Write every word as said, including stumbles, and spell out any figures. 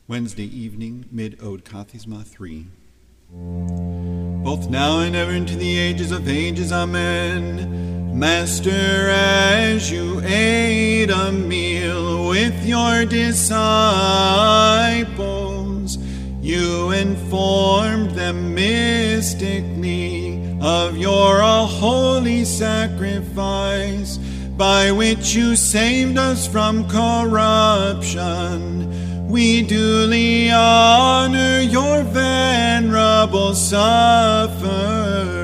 Wednesday evening, mid-ode Kathisma three. Both now and ever into the ages of ages, amen. Master, as you ate a meal with your disciples, you informed them mystically of your all-holy sacrifice, by which you saved us from corruption. We duly honor your venerable sufferings.